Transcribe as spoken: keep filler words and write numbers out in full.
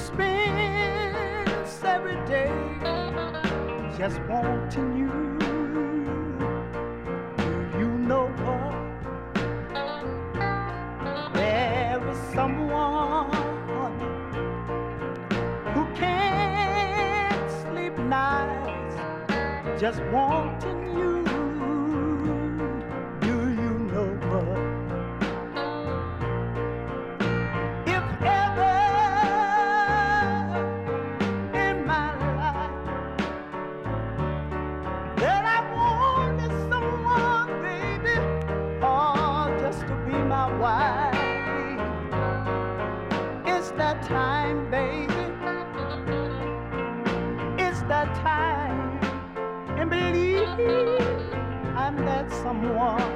spends every day just wanting you. Do you know what? There is someone who can't sleep nights just wanting you. Do you know what? If ever in my life that I wanted someone, baby, oh, just to be my wife, it's that time, baby. It's that time. And believe I'm that someone.